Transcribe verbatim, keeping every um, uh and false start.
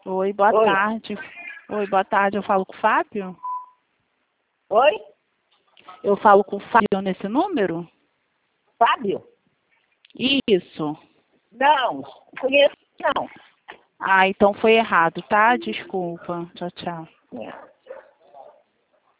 Oi, boa Oi. tarde. Oi, boa tarde. Eu falo com o Fábio? Oi? Eu falo com o Fábio nesse número? Fábio? Isso. Não, conheço não. Ah, então foi errado, tá? Desculpa. Tchau, tchau. É.